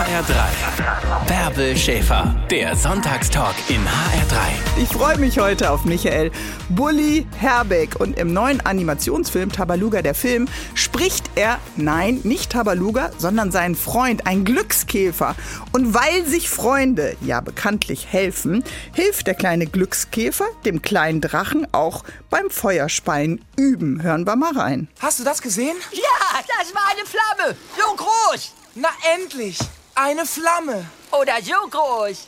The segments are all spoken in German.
HR3. Bärbel Schäfer, der Sonntagstalk in HR3. Ich freue mich heute auf Michael Bulli Herbig. Und im neuen Animationsfilm Tabaluga, der Film, spricht er, nein, nicht Tabaluga, sondern seinen Freund, ein Glückskäfer. Und weil sich Freunde ja bekanntlich helfen, hilft der kleine Glückskäfer dem kleinen Drachen auch beim Feuerspeien üben. Hören wir mal rein. Hast du das gesehen? Ja, das war eine Flamme. So groß. Na endlich! Eine Flamme! Oder so groß.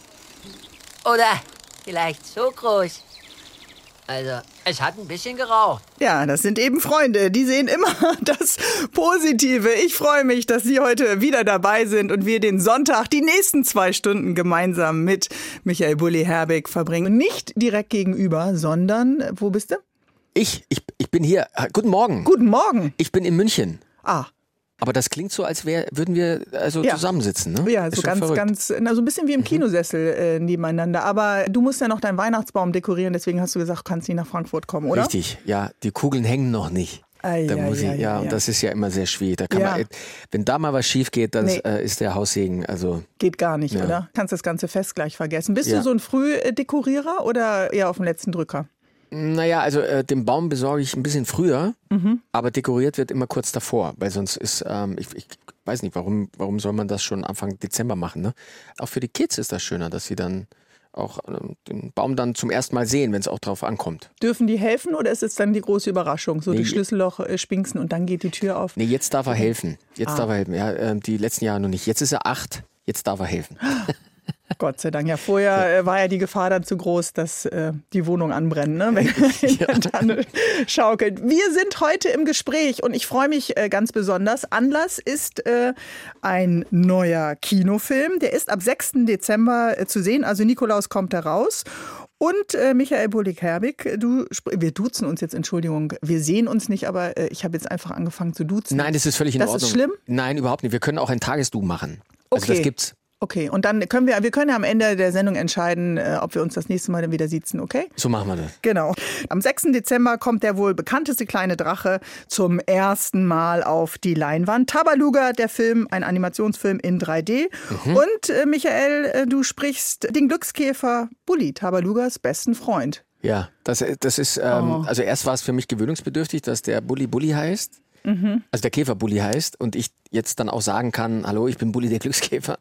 Oder vielleicht so groß. Also, es hat ein bisschen geraucht. Ja, das sind eben Freunde. Die sehen immer das Positive. Ich freue mich, dass Sie heute wieder dabei sind und wir den Sonntag, die nächsten 2 Stunden gemeinsam mit Michael Bulli Herbig verbringen. Nicht direkt gegenüber, sondern, wo bist du? Ich bin hier. Guten Morgen. Guten Morgen. Ich bin in München. Ah. Aber das klingt so, als würden wir zusammensitzen, ne? Ja, so ganz, so ein bisschen wie im Kinosessel nebeneinander. Aber du musst ja noch deinen Weihnachtsbaum dekorieren, deswegen hast du gesagt, du kannst nicht nach Frankfurt kommen, oder? Richtig, ja. Die Kugeln hängen noch nicht. Und das ist ja immer sehr schwierig. Da kann man, wenn da mal was schief geht, dann ist der Haussegen. Also geht gar nicht, oder? Kannst das ganze Fest gleich vergessen. Bist du so ein Frühdekorierer oder eher auf dem letzten Drücker? Naja, also den Baum besorge ich ein bisschen früher, aber dekoriert wird immer kurz davor, weil sonst ist, ich weiß nicht, warum soll man das schon Anfang Dezember machen, ne? Auch für die Kids ist das schöner, dass sie dann auch den Baum dann zum ersten Mal sehen, wenn es auch drauf ankommt. Dürfen die helfen oder ist es dann die große Überraschung, so durch Schlüsselloch spinksen und dann geht die Tür auf? Nee, jetzt darf er helfen. Darf er helfen. Ja, die letzten Jahre noch nicht. Jetzt ist er 8, jetzt darf er helfen. Gott sei Dank. Ja, vorher war ja die Gefahr dann zu groß, dass die Wohnung anbrennt, ne? Wenn der Tanne schaukelt. Wir sind heute im Gespräch und ich freue mich ganz besonders. Anlass ist ein neuer Kinofilm. Der ist ab 6. Dezember zu sehen. Also Nikolaus kommt da raus. Und Michael Bulli Herbig, wir duzen uns jetzt, Entschuldigung, wir sehen uns nicht, aber ich habe jetzt einfach angefangen zu duzen. Nein, das ist völlig in Ordnung. Das ist schlimm? Nein, überhaupt nicht. Wir können auch ein Tagesdu machen. Also okay. Das gibt's. Okay, und dann können wir können ja am Ende der Sendung entscheiden, ob wir uns das nächste Mal dann wieder siezen, okay? So machen wir das. Genau. Am 6. Dezember kommt der wohl bekannteste kleine Drache zum ersten Mal auf die Leinwand. Tabaluga, der Film, ein Animationsfilm in 3D. Und Michael, du sprichst den Glückskäfer Bulli, Tabalugas besten Freund. Ja, das ist, also erst war es für mich gewöhnungsbedürftig, dass der Bulli heißt. Also der Käfer Bulli heißt und ich jetzt dann auch sagen kann, hallo, ich bin Bulli der Glückskäfer.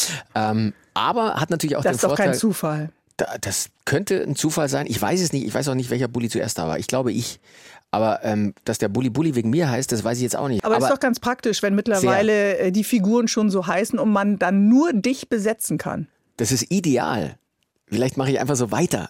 Aber hat natürlich auch den Vorteil. Das ist doch kein Zufall. Das könnte ein Zufall sein. Ich weiß es nicht. Ich weiß auch nicht, welcher Bulli zuerst da war. Ich glaube Aber dass der Bulli wie mir heißt, das weiß ich jetzt auch nicht. Aber ist doch ganz praktisch, wenn mittlerweile die Figuren schon so heißen und man dann nur dich besetzen kann. Das ist ideal. Vielleicht mache ich einfach so weiter.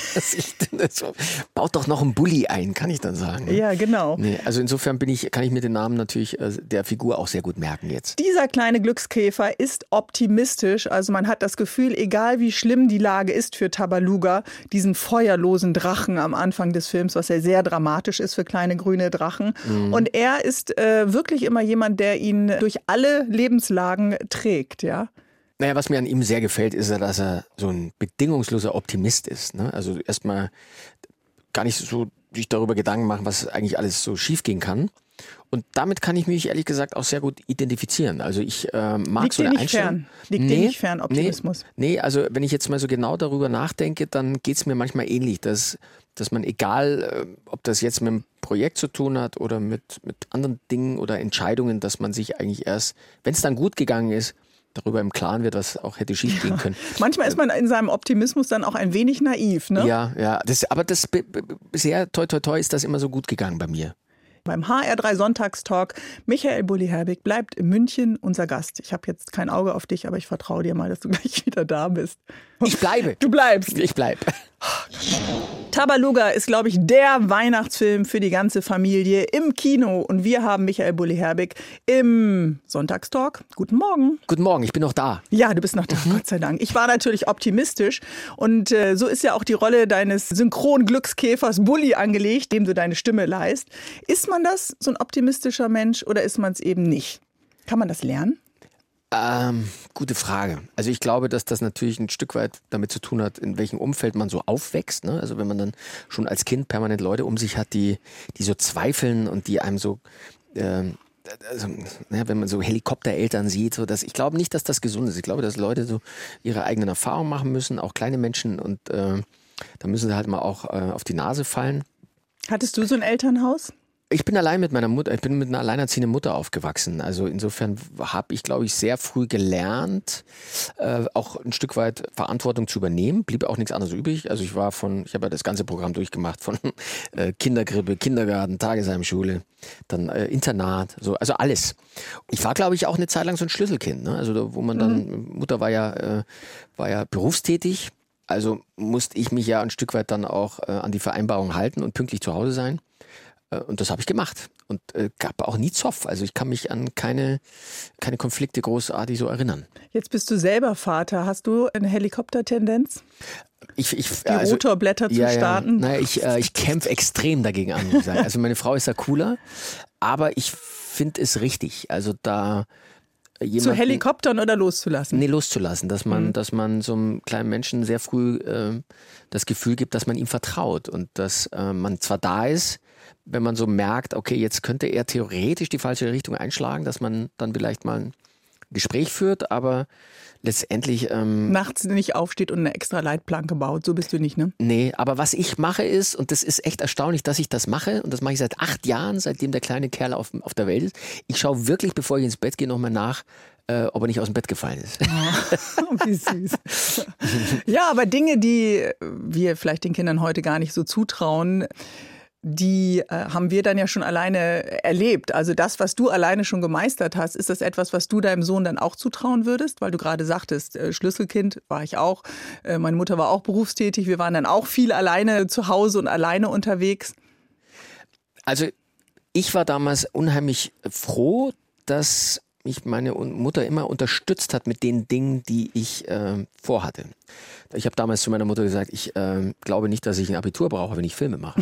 Baut doch noch einen Bulli ein, kann ich dann sagen. Ne? Ja, genau. Nee, also insofern kann ich mir den Namen natürlich der Figur auch sehr gut merken jetzt. Dieser kleine Glückskäfer ist optimistisch. Also man hat das Gefühl, egal wie schlimm die Lage ist für Tabaluga, diesen feuerlosen Drachen am Anfang des Films, was ja sehr dramatisch ist für kleine grüne Drachen. Und er ist wirklich immer jemand, der ihn durch alle Lebenslagen trägt, ja. Naja, was mir an ihm sehr gefällt, ist, dass er so ein bedingungsloser Optimist ist. Ne? Also erstmal gar nicht so sich darüber Gedanken machen, was eigentlich alles so schief gehen kann. Und damit kann ich mich ehrlich gesagt auch sehr gut identifizieren. Also ich mag so eine Einstellung. Liegt dir nicht fern, Optimismus? Nee, also wenn ich jetzt mal so genau darüber nachdenke, dann geht es mir manchmal ähnlich, dass man egal, ob das jetzt mit einem Projekt zu tun hat oder mit anderen Dingen oder Entscheidungen, dass man sich eigentlich erst, wenn es dann gut gegangen ist, darüber im Klaren wird, was auch hätte schief gehen können. Manchmal ist man in seinem Optimismus dann auch ein wenig naiv, ne? Ja. Aber bisher, toi toi toi, ist das immer so gut gegangen bei mir. Beim HR3 Sonntagstalk, Michael Bulli Herbig bleibt in München unser Gast. Ich habe jetzt kein Auge auf dich, aber ich vertraue dir mal, dass du gleich wieder da bist. Ich bleibe. Du bleibst. Ich bleibe. Tabaluga ist, glaube ich, der Weihnachtsfilm für die ganze Familie im Kino. Und wir haben Michael Bulli Herbig im Sonntagstalk. Guten Morgen. Guten Morgen, ich bin noch da. Ja, du bist noch da, Gott sei Dank. Ich war natürlich optimistisch. Und so ist ja auch die Rolle deines Synchron-Glückskäfers Bulli angelegt, dem du deine Stimme leihst. Ist man das, so ein optimistischer Mensch, oder ist man es eben nicht? Kann man das lernen? Gute Frage. Also ich glaube, dass das natürlich ein Stück weit damit zu tun hat, in welchem Umfeld man so aufwächst. Ne? Also wenn man dann schon als Kind permanent Leute um sich hat, die so zweifeln und die einem so also, wenn man so Helikoptereltern sieht, so, ich glaube nicht, dass das gesund ist. Ich glaube, dass Leute so ihre eigenen Erfahrungen machen müssen, auch kleine Menschen. Und da müssen sie halt mal auch auf die Nase fallen. Hattest du so ein Elternhaus? Ich bin allein mit meiner Mutter, ich bin mit einer alleinerziehenden Mutter aufgewachsen. Also insofern habe ich, glaube ich, sehr früh gelernt, auch ein Stück weit Verantwortung zu übernehmen. Blieb auch nichts anderes übrig. Also ich habe ja das ganze Programm durchgemacht von Kinderkrippe, Kindergarten, Tagesheimschule, dann Internat, also alles. Ich war, glaube ich, auch eine Zeit lang so ein Schlüsselkind. Ne? Also wo man dann, Mutter war ja berufstätig. Also musste ich mich ja ein Stück weit dann auch an die Vereinbarung halten und pünktlich zu Hause sein. Und das habe ich gemacht und gab auch nie Zoff. Also ich kann mich an keine Konflikte großartig so erinnern. Jetzt bist du selber Vater. Hast du eine Helikoptertendenz? Die Rotorblätter zu starten? Ja. Naja, ich kämpfe extrem dagegen an, muss ich sagen. Also meine Frau ist da cooler, aber ich finde es richtig. Also da zu Helikoptern oder loszulassen? Nee, loszulassen, dass man so einem kleinen Menschen sehr früh das Gefühl gibt, dass man ihm vertraut und dass man zwar da ist, wenn man so merkt, okay, jetzt könnte er theoretisch die falsche Richtung einschlagen, dass man dann vielleicht mal ein Gespräch führt, aber letztendlich nachts nicht aufsteht und eine extra Leitplanke baut, so bist du nicht, ne? Nee, aber was ich mache ist, und das ist echt erstaunlich, dass ich das mache, und das mache ich seit 8 Jahren, seitdem der kleine Kerl auf der Welt ist, ich schaue wirklich, bevor ich ins Bett gehe, nochmal nach, ob er nicht aus dem Bett gefallen ist. Oh, wie süß. Ja, aber Dinge, die wir vielleicht den Kindern heute gar nicht so zutrauen, die haben wir dann ja schon alleine erlebt. Also das, was du alleine schon gemeistert hast, ist das etwas, was du deinem Sohn dann auch zutrauen würdest? Weil du gerade sagtest, Schlüsselkind war ich auch. Meine Mutter war auch berufstätig. Wir waren dann auch viel alleine zu Hause und alleine unterwegs. Also ich war damals unheimlich froh, dass mich meine Mutter immer unterstützt hat mit den Dingen, die ich vorhatte. Ich habe damals zu meiner Mutter gesagt, ich glaube nicht, dass ich ein Abitur brauche, wenn ich Filme mache.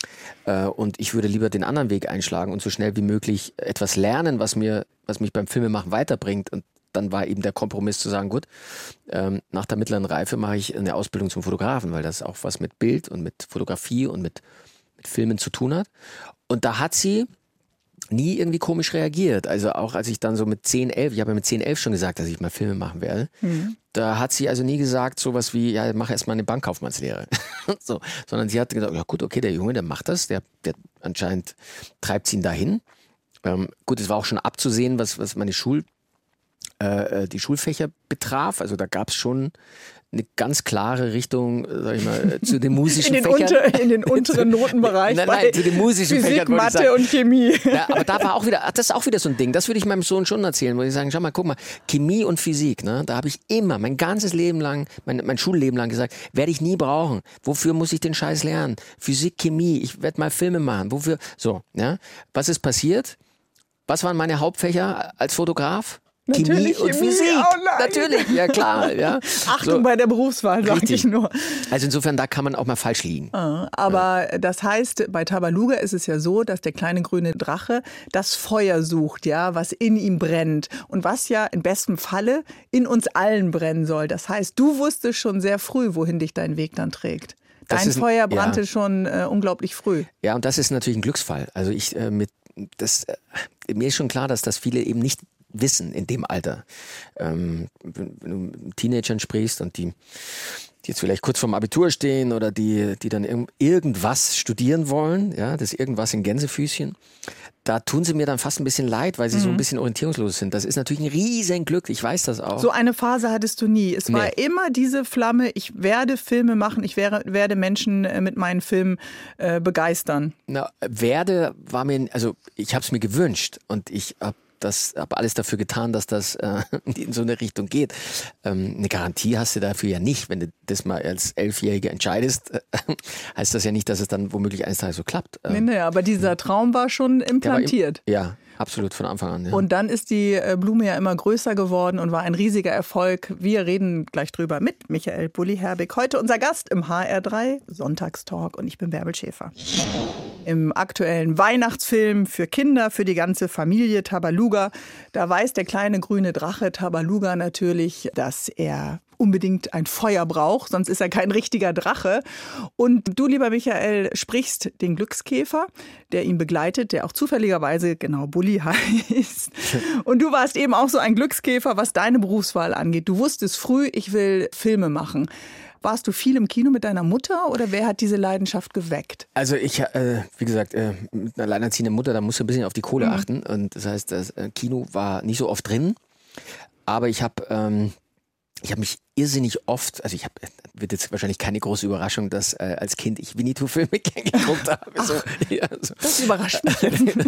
Und ich würde lieber den anderen Weg einschlagen und so schnell wie möglich etwas lernen, was mich beim Filmemachen weiterbringt. Und dann war eben der Kompromiss zu sagen, gut, nach der mittleren Reife mache ich eine Ausbildung zum Fotografen, weil das auch was mit Bild und mit Fotografie und mit Filmen zu tun hat. Und da hat sie nie irgendwie komisch reagiert. Also auch als ich dann so mit 10, 11, ich habe ja mit 10, 11 schon gesagt, dass ich mal Filme machen werde. Da hat sie also nie gesagt sowas wie, ja, mach erst mal eine Bankkaufmannslehre. So, sondern sie hat gesagt, ja gut, okay, der Junge, der macht das, der anscheinend treibt ihn dahin. Gut, es war auch schon abzusehen, was meine die Schulfächer betraf. Also da gab es schon eine ganz klare Richtung, sag ich mal, zu den musischen Fächern. In den unteren Notenbereich. Nein, zu den musischen Physik, Fächern. Mathe und Chemie. Ja, aber da war das ist auch wieder so ein Ding. Das würde ich meinem Sohn schon erzählen, wo ich sagen, schau mal, guck mal, Chemie und Physik, ne, da habe ich immer mein ganzes Leben lang, mein Schulleben lang gesagt, werde ich nie brauchen. Wofür muss ich den Scheiß lernen? Physik, Chemie, ich werde mal Filme machen. Wofür? So, ja. Was ist passiert? Was waren meine Hauptfächer als Fotograf? Natürlich Chemie und Physik. Oh natürlich, ja klar. Ja. Achtung bei der Berufswahl, sag ich nur. Also insofern, da kann man auch mal falsch liegen. Aber das heißt, bei Tabaluga ist es ja so, dass der kleine grüne Drache das Feuer sucht, ja, was in ihm brennt und was ja im besten Falle in uns allen brennen soll. Das heißt, du wusstest schon sehr früh, wohin dich dein Weg dann trägt. Dein Feuer brannte schon unglaublich früh. Ja, und das ist natürlich ein Glücksfall. Also mir ist schon klar, dass das viele eben nicht wissen in dem Alter. Wenn du mit Teenagern sprichst und die jetzt vielleicht kurz vorm Abitur stehen oder die dann irgendwas studieren wollen, ja, das irgendwas in Gänsefüßchen, da tun sie mir dann fast ein bisschen leid, weil sie so ein bisschen orientierungslos sind. Das ist natürlich ein riesen Glück, ich weiß das auch. So eine Phase hattest du nie. Es war immer diese Flamme, ich werde Filme machen, ich werde Menschen mit meinen Filmen begeistern. Na, war mir, also ich habe es mir gewünscht und ich habe alles dafür getan, dass das in so eine Richtung geht. Eine Garantie hast du dafür ja nicht. Wenn du das mal als 11-Jähriger entscheidest, heißt das ja nicht, dass es dann womöglich eines Tages so klappt. Nee, aber dieser Traum war schon implantiert. Ja, absolut, von Anfang an. Ja. Und dann ist die Blume ja immer größer geworden und war ein riesiger Erfolg. Wir reden gleich drüber mit Michael Bulli-Herbig. Heute unser Gast im HR3 Sonntagstalk und ich bin Bärbel Schäfer. im aktuellen Weihnachtsfilm für Kinder, für die ganze Familie Tabaluga. Da weiß der kleine grüne Drache Tabaluga natürlich, dass er unbedingt ein Feuer braucht, sonst ist er kein richtiger Drache. Und du, lieber Michael, sprichst den Glückskäfer, der ihn begleitet, der auch zufälligerweise genau Bulli heißt. Und du warst eben auch so ein Glückskäfer, was deine Berufswahl angeht. Du wusstest früh, ich will Filme machen. Warst du viel im Kino mit deiner Mutter oder wer hat diese Leidenschaft geweckt? Also ich, wie gesagt, mit einer alleinerziehenden Mutter, da musst du ein bisschen auf die Kohle achten. Und das heißt, das Kino war nicht so oft drin. Aber ich habe mich irrsinnig oft, also wird jetzt wahrscheinlich keine große Überraschung, dass als Kind ich Winnetou-Filme geguckt habe. Das überrascht mich.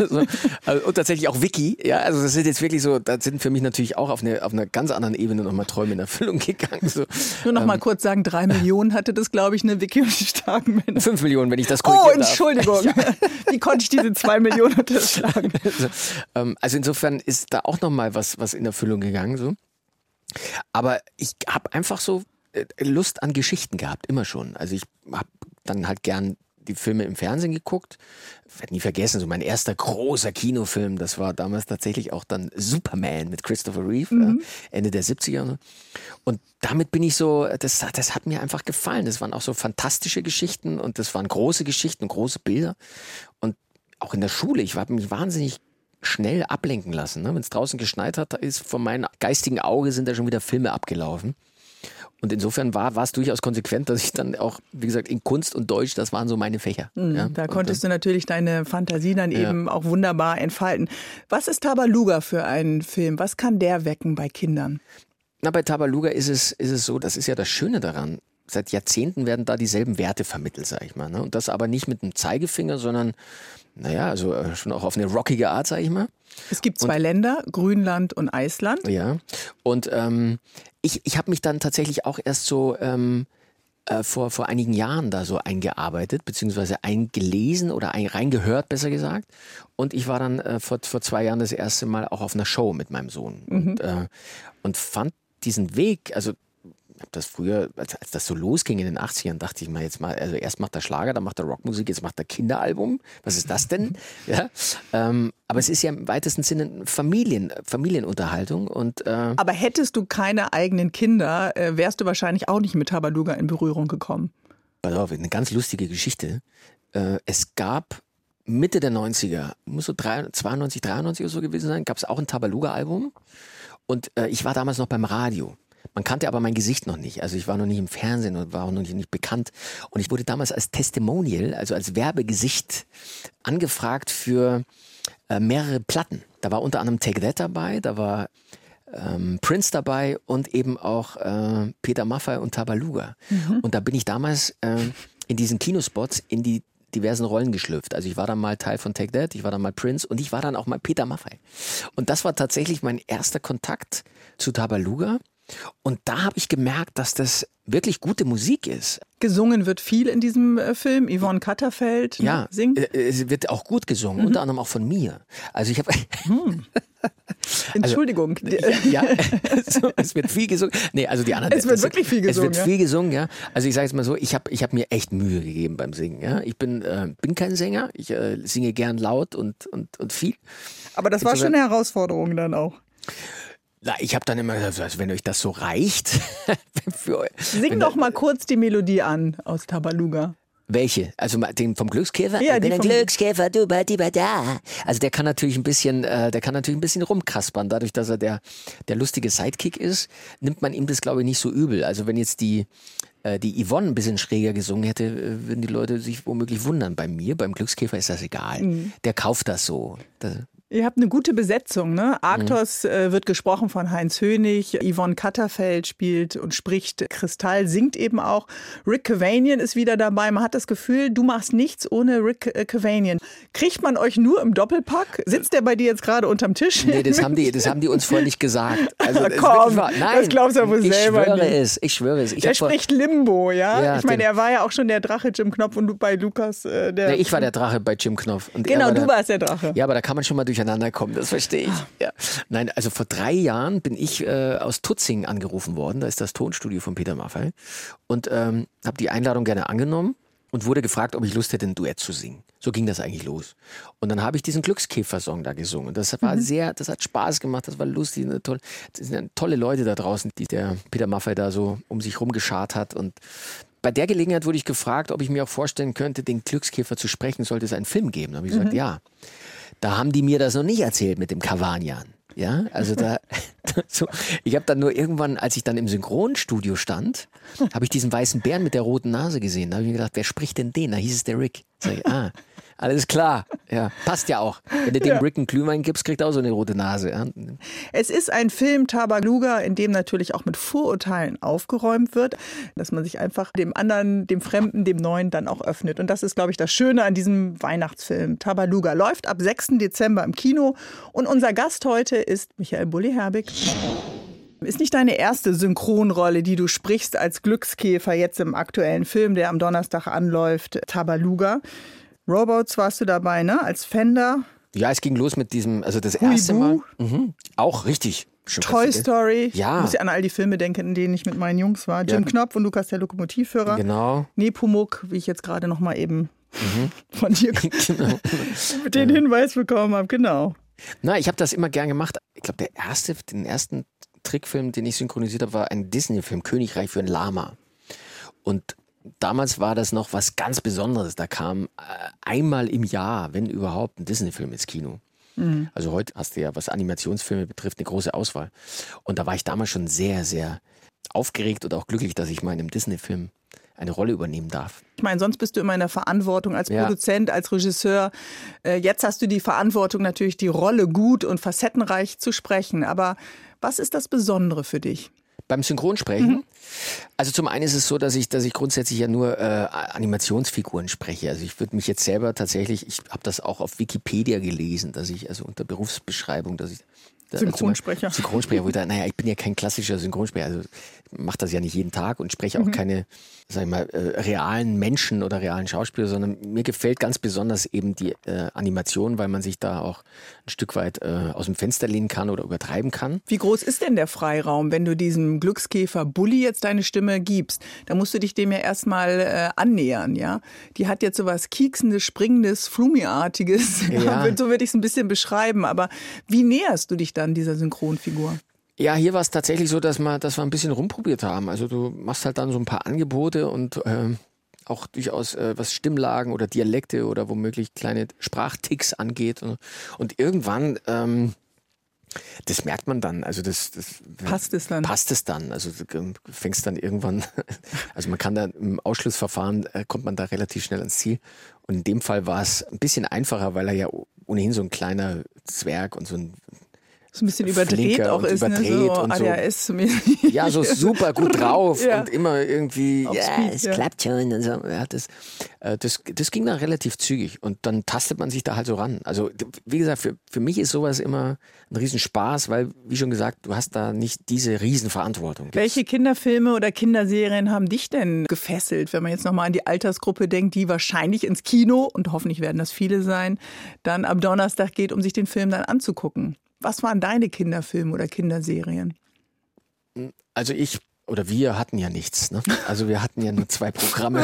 Und tatsächlich auch Vicky, ja, also das sind jetzt wirklich so, da sind für mich natürlich auch auf einer ganz anderen Ebene nochmal Träume in Erfüllung gegangen. So. Nur noch mal kurz sagen, 3 Millionen hatte das, glaube ich, eine Vicky und die starken Männer. 5 Millionen, wenn ich das korrigieren darf. Entschuldigung. Ja. Wie konnte ich diese 2 Millionen unterschlagen? Also insofern ist da auch nochmal was in Erfüllung gegangen, so. Aber ich habe einfach so Lust an Geschichten gehabt, immer schon. Also ich habe dann halt gern die Filme im Fernsehen geguckt. Ich werde nie vergessen, so mein erster großer Kinofilm, das war damals tatsächlich auch dann Superman mit Christopher Reeve, Ende der 70er. Und damit bin ich so, das hat mir einfach gefallen. Das waren auch so fantastische Geschichten und das waren große Geschichten, große Bilder. Und auch in der Schule, ich habe mich wahnsinnig schnell ablenken lassen. Ne? Wenn es draußen geschneit hat, da ist von meinem geistigen Auge sind da schon wieder Filme abgelaufen. Und insofern war es durchaus konsequent, dass ich dann auch, wie gesagt, in Kunst und Deutsch, das waren so meine Fächer. Ja? Da konntest du natürlich deine Fantasie dann eben auch wunderbar entfalten. Was ist Tabaluga für ein Film? Was kann der wecken bei Kindern? Na, bei Tabaluga ist es so, das ist ja das Schöne daran. Seit Jahrzehnten werden da dieselben Werte vermittelt, sag ich mal. Ne? Und das aber nicht mit einem Zeigefinger, sondern also schon auch auf eine rockige Art, sag ich mal. Es gibt 2 Länder, Grünland und Island. Ja, und ich habe mich dann tatsächlich auch erst so vor einigen Jahren da so eingearbeitet, beziehungsweise eingelesen oder reingehört, besser gesagt. Und ich war dann vor 2 Jahren das erste Mal auch auf einer Show mit meinem Sohn und fand diesen Weg, also ich habe das früher, als das so losging in den 80ern, dachte ich mal jetzt mal, also erst macht er Schlager, dann macht er Rockmusik, jetzt macht er Kinderalbum. Was ist das denn? Ja, aber es ist ja im weitesten Sinne Familienunterhaltung. Und, aber hättest du keine eigenen Kinder, wärst du wahrscheinlich auch nicht mit Tabaluga in Berührung gekommen. Pass auf, eine ganz lustige Geschichte. Es gab Mitte der 90er, muss so 92, 93 oder so gewesen sein, gab es auch ein Tabaluga-Album. Und ich war damals noch beim Radio. Man kannte aber mein Gesicht noch nicht. Also ich war noch nicht im Fernsehen und war auch noch nicht bekannt. Und ich wurde damals als Testimonial, also als Werbegesicht, angefragt für mehrere Platten. Da war unter anderem Take That dabei, da war Prince dabei und eben auch Peter Maffay und Tabaluga. Und da bin ich damals in diesen Kinospots in die diversen Rollen geschlüpft. Also ich war dann mal Teil von Take That, ich war dann mal Prince und ich war dann auch mal Peter Maffay. Und das war tatsächlich mein erster Kontakt zu Tabaluga. Und da habe ich gemerkt, dass das wirklich gute Musik ist. Gesungen wird viel in diesem Film. Yvonne Katterfeld singt. Es wird auch gut gesungen, unter anderem auch von mir. Also ich habe... Entschuldigung. Es wird viel gesungen. Nee, also die anderen... Es wird wirklich viel gesungen. Es wird viel gesungen, ja. Also ich sage es mal so, ich hab mir echt Mühe gegeben beim Singen. Ja. Ich bin kein Sänger, ich singe gern laut und viel. Aber das war schon eine Herausforderung dann auch. Na, ich habe dann immer gesagt, also wenn euch das so reicht. Sing doch mal kurz die Melodie an aus Tabaluga. Welche? Also den vom Glückskäfer? Ja, ich bin ein Glückskäfer, du ba da. Also der kann natürlich ein bisschen rumkaspern. Dadurch, dass er der lustige Sidekick ist, nimmt man ihm das, glaube ich, nicht so übel. Also wenn jetzt die Yvonne ein bisschen schräger gesungen hätte, würden die Leute sich womöglich wundern. Bei mir, beim Glückskäfer ist das egal. Der kauft das so. Ihr habt eine gute Besetzung, ne? Arktos wird gesprochen von Heinz Hönig, Yvonne Katterfeld spielt und spricht Kristall, singt eben auch. Rick Cavanian ist wieder dabei. Man hat das Gefühl, du machst nichts ohne Rick Cavanian. Kriegt man euch nur im Doppelpack? Sitzt der bei dir jetzt gerade unterm Tisch? Nee, das haben die uns vorher nicht gesagt. Also, komm, nein, das glaubst du ja wohl selber nicht. Ich schwöre es. Der spricht Limbo, ja? Ich meine, er war ja auch schon der Drache Jim Knopf und du bei Lukas. Ich war der Drache bei Jim Knopf. Und genau, du warst der Drache. Ja, aber da kann man schon mal durcheinander kommen, das verstehe ich. Ja. Nein, also vor 3 Jahren bin ich aus Tutzing angerufen worden, da ist das Tonstudio von Peter Maffay und habe die Einladung gerne angenommen und wurde gefragt, ob ich Lust hätte, ein Duett zu singen. So ging das eigentlich los. Und dann habe ich diesen Glückskäfer-Song da gesungen. Das war das hat Spaß gemacht, das war lustig. Das sind tolle Leute da draußen, die der Peter Maffay da so um sich rumgeschart hat. Und bei der Gelegenheit wurde ich gefragt, ob ich mir auch vorstellen könnte, den Glückskäfer zu sprechen, sollte es einen Film geben. Da habe ich gesagt, ja. Da haben die mir das noch nicht erzählt mit dem Kavanian. Ja, also ich habe dann nur irgendwann, als ich dann im Synchronstudio stand, habe ich diesen weißen Bären mit der roten Nase gesehen. Da habe ich mir gedacht, wer spricht denn den? Da hieß es der Rick. Sag ich, alles klar. Ja, passt ja auch. Wenn du dem Rick einen Glühwein gibst, kriegt er auch so eine rote Nase. Ja. Es ist ein Film, Tabaluga, in dem natürlich auch mit Vorurteilen aufgeräumt wird, dass man sich einfach dem anderen, dem Fremden, dem Neuen dann auch öffnet. Und das ist, glaube ich, das Schöne an diesem Weihnachtsfilm. Tabaluga läuft ab 6. Dezember im Kino. Und unser Gast heute ist Michael Bulli-Herbig. Ist nicht deine erste Synchronrolle, die du sprichst als Glückskäfer jetzt im aktuellen Film, der am Donnerstag anläuft, Tabaluga. Robots warst du dabei, ne? Als Fender. Ja, es ging los mit diesem, also das erste Mal. Auch richtig. Toy Story. Ja. Ich muss ja an all die Filme denken, in denen ich mit meinen Jungs war. Jim Knopf und Lukas der Lokomotivführer. Genau. Nepomuk, wie ich jetzt gerade noch mal eben von dir mit den Hinweis bekommen habe. Genau. Na, ich habe das immer gern gemacht. Ich glaube, den ersten Trickfilm, den ich synchronisiert habe, war ein Disney-Film, Königreich für ein Lama. Und damals war das noch was ganz Besonderes. Da kam einmal im Jahr, wenn überhaupt, ein Disney-Film ins Kino. Also heute hast du ja, was Animationsfilme betrifft, eine große Auswahl. Und da war ich damals schon sehr, sehr aufgeregt und auch glücklich, dass ich mal in einem Disney-Film eine Rolle übernehmen darf. Ich meine, sonst bist du immer in der Verantwortung als Produzent, als Regisseur. Jetzt hast du die Verantwortung, natürlich die Rolle gut und facettenreich zu sprechen. Aber was ist das Besondere für dich? Beim Synchronsprechen? Also zum einen ist es so, dass ich grundsätzlich ja nur Animationsfiguren spreche. Also ich würde mich jetzt selber tatsächlich, ich habe das auch auf Wikipedia gelesen, dass ich also unter Berufsbeschreibung, dass ich Synchronsprecher. Synchronsprecher, wo ich dachte, naja, ich bin ja kein klassischer Synchronsprecher, also ich mache das ja nicht jeden Tag und spreche auch keine, sag ich mal, realen Menschen oder realen Schauspieler, sondern mir gefällt ganz besonders eben die Animation, weil man sich da auch ein Stück weit aus dem Fenster lehnen kann oder übertreiben kann. Wie groß ist denn der Freiraum, wenn du diesem Glückskäfer Bulli jetzt deine Stimme gibst? Da musst du dich dem ja erstmal annähern, ja? Die hat jetzt sowas Kieksendes, Springendes, Flumi-artiges. Ja. So würde ich es ein bisschen beschreiben. Aber wie näherst du dich dann dieser Synchronfigur? Ja, hier war es tatsächlich so, dass wir ein bisschen rumprobiert haben. Also du machst halt dann so ein paar Angebote und auch durchaus was Stimmlagen oder Dialekte oder womöglich kleine Sprachticks angeht. Und irgendwann, das merkt man dann. Also das passt es dann. Also du fängst dann irgendwann, also man kann da im Ausschlussverfahren, kommt man da relativ schnell ans Ziel. Und in dem Fall war es ein bisschen einfacher, weil er ja ohnehin so ein kleiner Zwerg und so ein bisschen überdreht auch ist, überdreht ne? So und ADHS-mäßig. Ja, so super gut drauf Ja. und immer irgendwie, Speed, es klappt schon. Und so. Ja, das ging dann relativ zügig und dann tastet man sich da halt so ran. Also wie gesagt, für mich ist sowas immer ein Riesenspaß, weil, wie schon gesagt, du hast da nicht diese Riesenverantwortung. Welche Kinderfilme oder Kinderserien haben dich denn gefesselt, wenn man jetzt nochmal an die Altersgruppe denkt, die wahrscheinlich ins Kino, und hoffentlich werden das viele sein, dann am Donnerstag geht, um sich den Film dann anzugucken? Was waren deine Kinderfilme oder Kinderserien? Also wir hatten ja nichts. Ne? Also wir hatten ja nur 2 Programme.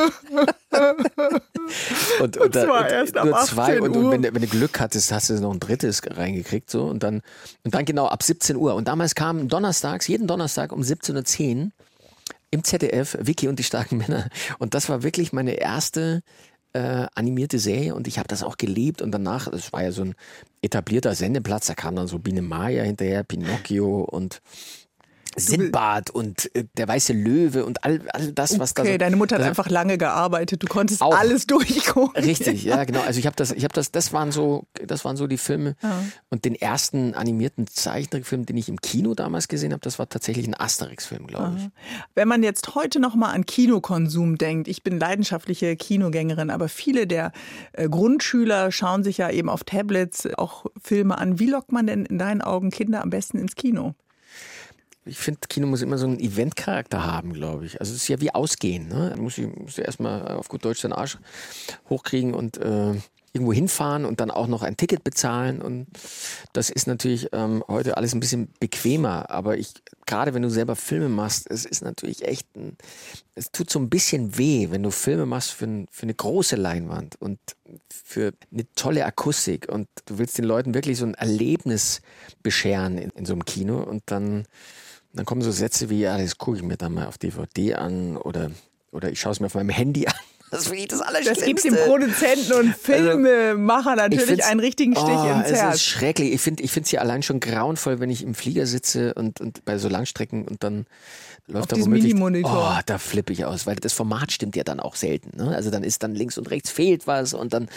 und zwar erst ab 18 Uhr. Und wenn du Glück hattest, hast du noch ein drittes reingekriegt. So. Und dann genau ab 17 Uhr. Und damals kam jeden Donnerstag um 17.10 Uhr im ZDF Vicky und die starken Männer. Und das war wirklich meine erste animierte Serie und ich habe das auch geliebt und danach, das war ja so ein etablierter Sendeplatz, da kam dann so Biene Maya hinterher, Pinocchio und Sindbad und der weiße Löwe und all das, was da so... Okay, deine Mutter hat einfach lange gearbeitet, du konntest auch alles durchgucken. Richtig, ja genau. Also das waren so die Filme. Ja. Und den ersten animierten Zeichentrickfilm, den ich im Kino damals gesehen habe, das war tatsächlich ein Asterix-Film, glaube ich. Wenn man jetzt heute noch mal an Kinokonsum denkt, ich bin leidenschaftliche Kinogängerin, aber viele der Grundschüler schauen sich ja eben auf Tablets auch Filme an. Wie lockt man denn in deinen Augen Kinder am besten ins Kino? Ich finde, Kino muss immer so einen Eventcharakter haben, glaube ich. Also es ist ja wie Ausgehen. Ne? Du musst erstmal auf gut Deutsch deinen Arsch hochkriegen und irgendwo hinfahren und dann auch noch ein Ticket bezahlen. Und das ist natürlich heute alles ein bisschen bequemer. Aber gerade wenn du selber Filme machst, es ist natürlich echt, es tut so ein bisschen weh, wenn du Filme machst für eine große Leinwand und für eine tolle Akustik. Und du willst den Leuten wirklich so ein Erlebnis bescheren in so einem Kino. Und dann kommen so Sätze wie, ja, das gucke ich mir dann mal auf DVD an oder ich schaue es mir auf meinem Handy an. Das finde ich das Allerschlimmste. Das gibt dem Produzenten und Filmemacher natürlich einen richtigen Stich ins Herz. Es ist schrecklich. Ich finde es ja allein schon grauenvoll, wenn ich im Flieger sitze und bei so Langstrecken und dann läuft da womöglich... Mini-Monitor. Oh, da flippe ich aus, weil das Format stimmt ja dann auch selten. Ne? Also dann links und rechts fehlt was und dann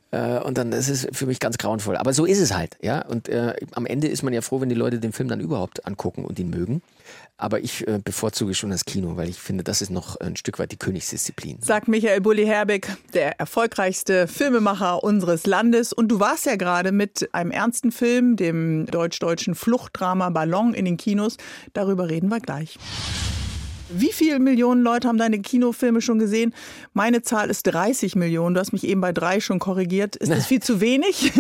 ist es für mich ganz grauenvoll. Aber so ist es halt. Ja? Und am Ende ist man ja froh, wenn die Leute den Film dann überhaupt angucken und ihn mögen. Aber ich bevorzuge schon das Kino, weil ich finde, das ist noch ein Stück weit die Königsdisziplin. Sagt Michael Bulli-Herbig, der erfolgreichste Filmemacher unseres Landes. Und du warst ja gerade mit einem ernsten Film, dem deutsch-deutschen Fluchtdrama Ballon in den Kinos. Darüber reden wir gleich. Wie viele Millionen Leute haben deine Kinofilme schon gesehen? Meine Zahl ist 30 Millionen. Du hast mich eben bei 3 schon korrigiert. Ist das viel zu wenig?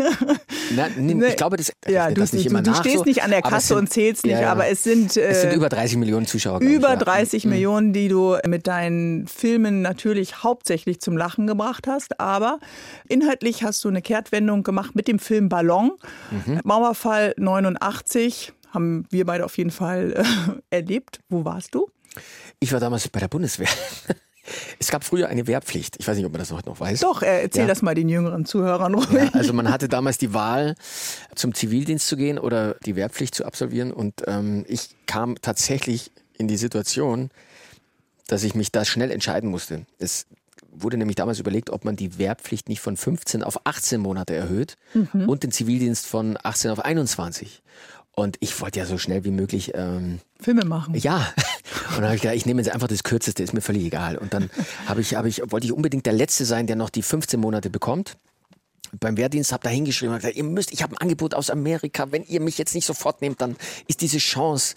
Ich glaube, du stehst nicht an der Kasse und zählst nicht, aber es sind über 30 Millionen Zuschauer. Über 30 Millionen, die du mit deinen Filmen natürlich hauptsächlich zum Lachen gebracht hast. Aber inhaltlich hast du eine Kehrtwendung gemacht mit dem Film Ballon. Mauerfall 89 haben wir beide auf jeden Fall erlebt. Wo warst du? Ich war damals bei der Bundeswehr. Es gab früher eine Wehrpflicht. Ich weiß nicht, ob man das heute noch weiß. Doch, erzähl das mal den jüngeren Zuhörern ruhig. Ja, also man hatte damals die Wahl, zum Zivildienst zu gehen oder die Wehrpflicht zu absolvieren. Und ich kam tatsächlich in die Situation, dass ich mich da schnell entscheiden musste. Es wurde nämlich damals überlegt, ob man die Wehrpflicht nicht von 15 auf 18 Monate erhöht und den Zivildienst von 18 auf 21. Und ich wollte ja so schnell wie möglich Filme machen. Ja. Und dann habe ich gedacht, ich nehme jetzt einfach das Kürzeste, ist mir völlig egal. Und dann wollte ich unbedingt der Letzte sein, der noch die 15 Monate bekommt. Beim Wehrdienst habe da hingeschrieben und gesagt, ich habe ein Angebot aus Amerika, wenn ihr mich jetzt nicht sofort nehmt, dann ist diese Chance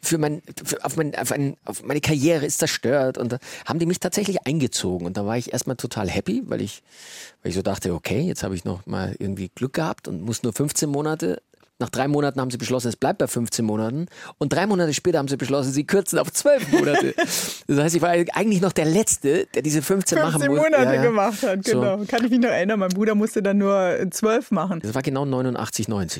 auf meine Karriere ist zerstört. Und da haben die mich tatsächlich eingezogen. Und da war ich erstmal total happy, weil ich so dachte, okay, jetzt habe ich noch mal irgendwie Glück gehabt und muss nur 15 Monate. Nach 3 Monaten haben sie beschlossen, es bleibt bei 15 Monaten. Und 3 Monate später haben sie beschlossen, sie kürzen auf 12 Monate. Das heißt, ich war eigentlich noch der Letzte, der diese 15 machen muss. 15 Monate gemacht hat, genau. So. Kann ich mich noch erinnern, mein Bruder musste dann nur 12 machen. Das war genau 89, 90.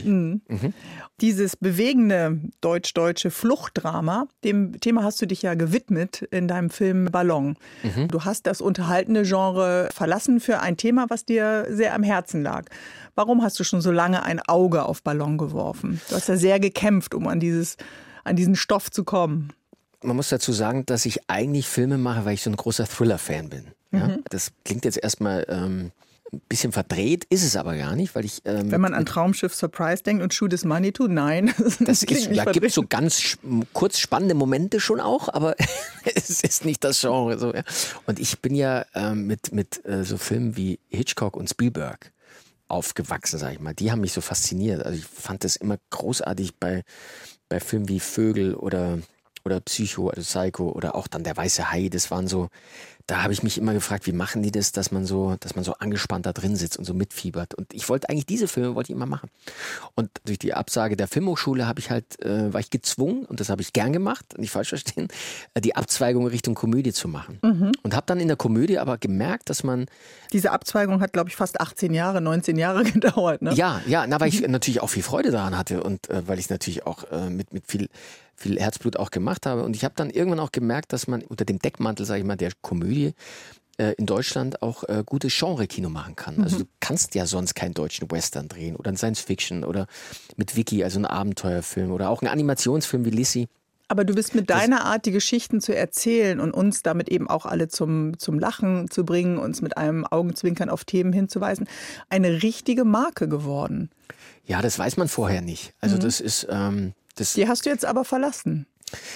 Dieses bewegende deutsch-deutsche Fluchtdrama, dem Thema hast du dich ja gewidmet in deinem Film Ballon. Du hast das unterhaltende Genre verlassen für ein Thema, was dir sehr am Herzen lag. Warum hast du schon so lange ein Auge auf Ballon geworfen? Du hast ja sehr gekämpft, um an diesen Stoff zu kommen. Man muss dazu sagen, dass ich eigentlich Filme mache, weil ich so ein großer Thriller-Fan bin. Ja? Das klingt jetzt erstmal ein bisschen verdreht, ist es aber gar nicht, weil ich... Wenn man an Traumschiff Surprise denkt und Shoot is Money tut, nein. Da gibt es so ganz kurz spannende Momente schon auch, aber es ist nicht das Genre. So, ja. Und ich bin ja mit so Filmen wie Hitchcock und Spielberg aufgewachsen, sag ich mal. Die haben mich so fasziniert. Also ich fand das immer großartig bei Filmen wie Vögel oder Psycho, also Psycho oder auch dann Der weiße Hai. Das waren so, da habe ich mich immer gefragt, wie machen die das, dass man so angespannt da drin sitzt und so mitfiebert. Und ich wollte eigentlich diese Filme immer machen. Und durch die Absage der Filmhochschule war ich gezwungen, und das habe ich gern gemacht, nicht falsch verstehen, die Abzweigung Richtung Komödie zu machen. Und habe dann in der Komödie aber gemerkt, dass man... Diese Abzweigung hat, glaube ich, fast 19 Jahre gedauert, ne? Ja, weil ich natürlich auch viel Freude daran hatte und weil ich es natürlich auch mit viel Herzblut auch gemacht habe. Und ich habe dann irgendwann auch gemerkt, dass man unter dem Deckmantel, sage ich mal, der Komödie in Deutschland auch gutes Genre-Kino machen kann. Also du kannst ja sonst keinen deutschen Western drehen oder einen Science-Fiction oder mit Vicky, also einen Abenteuerfilm oder auch einen Animationsfilm wie Lissy. Aber du bist mit deiner Art, die Geschichten zu erzählen und uns damit eben auch alle zum Lachen zu bringen, uns mit einem Augenzwinkern auf Themen hinzuweisen, eine richtige Marke geworden. Ja, das weiß man vorher nicht. Also das ist... Die hast du jetzt aber verlassen.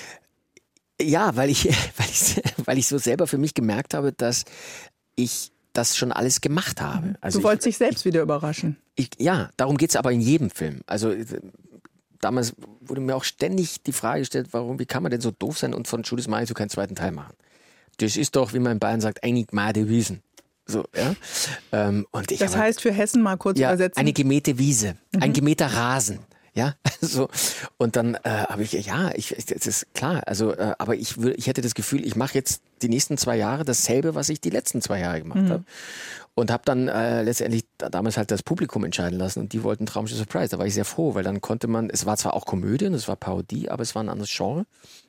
Ja, weil ich so selber für mich gemerkt habe, dass ich das schon alles gemacht habe. Also du wolltest dich selbst wieder überraschen. Ja, darum geht es aber in jedem Film. Also damals wurde mir auch ständig die Frage gestellt, wie kann man denn so doof sein und von Shoot is Money so keinen zweiten Teil machen? Das ist doch, wie man in Bayern sagt, einig mal Wiesen. So, ja. Und Das heißt für Hessen mal kurz übersetzen. Eine gemähte Wiese, ein gemähter Rasen. Ja, so. Und dann habe ich, das ist klar, also, aber ich hätte das Gefühl, ich mache jetzt die nächsten 2 Jahre dasselbe, was ich die letzten 2 Jahre gemacht habe. Und habe dann letztendlich damals halt das Publikum entscheiden lassen und die wollten Traumschiff Surprise. Da war ich sehr froh, weil dann konnte man, es war zwar auch Komödie und es war Parodie, aber es war ein anderes Genre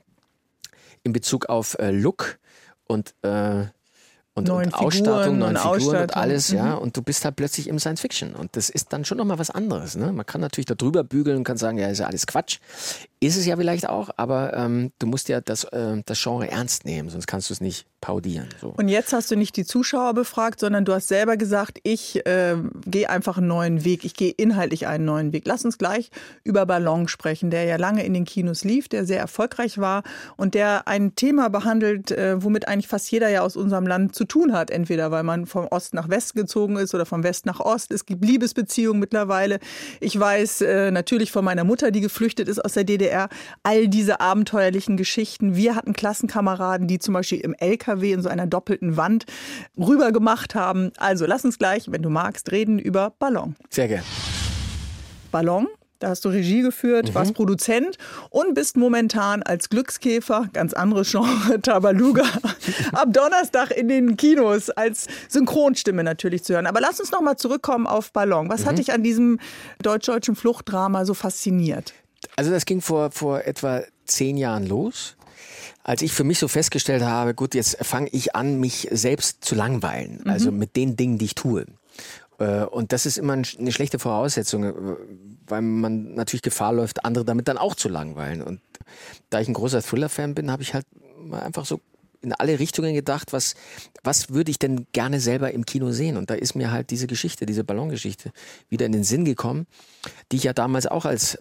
in Bezug auf Look und Ausstattung, neuen Figuren und alles, ja. Und du bist halt plötzlich im Science Fiction. Und das ist dann schon nochmal was anderes. Ne? Man kann natürlich da drüber bügeln und kann sagen, ja, ist ja alles Quatsch. Ist es ja vielleicht auch, aber du musst ja das Genre ernst nehmen, sonst kannst du es nicht parodieren. So. Und jetzt hast du nicht die Zuschauer befragt, sondern du hast selber gesagt, ich gehe einfach einen neuen Weg, ich gehe inhaltlich einen neuen Weg. Lass uns gleich über Ballon sprechen, der ja lange in den Kinos lief, der sehr erfolgreich war und der ein Thema behandelt, womit eigentlich fast jeder ja aus unserem Land zu tun hat. Entweder weil man vom Ost nach West gezogen ist oder vom West nach Ost. Es gibt Liebesbeziehungen mittlerweile. Ich weiß natürlich von meiner Mutter, die geflüchtet ist aus der DDR, all diese abenteuerlichen Geschichten. Wir hatten Klassenkameraden, die zum Beispiel im LKW in so einer doppelten Wand rüber gemacht haben. Also lass uns gleich, wenn du magst, reden über Ballon. Sehr gerne. Ballon, da hast du Regie geführt, warst Produzent und bist momentan als Glückskäfer, ganz anderes Genre, Tabaluga, ab Donnerstag in den Kinos als Synchronstimme natürlich zu hören. Aber lass uns noch mal zurückkommen auf Ballon. Was hat dich an diesem deutsch-deutschen Fluchtdrama so fasziniert? Also das ging vor etwa 10 Jahren los, als ich für mich so festgestellt habe, gut, jetzt fange ich an, mich selbst zu langweilen, also mit den Dingen, die ich tue. Und das ist immer eine schlechte Voraussetzung, weil man natürlich Gefahr läuft, andere damit dann auch zu langweilen. Und da ich ein großer Thriller-Fan bin, habe ich halt mal einfach so in alle Richtungen gedacht, was würde ich denn gerne selber im Kino sehen? Und da ist mir halt diese Geschichte, diese Ballongeschichte wieder in den Sinn gekommen, die ich ja damals auch als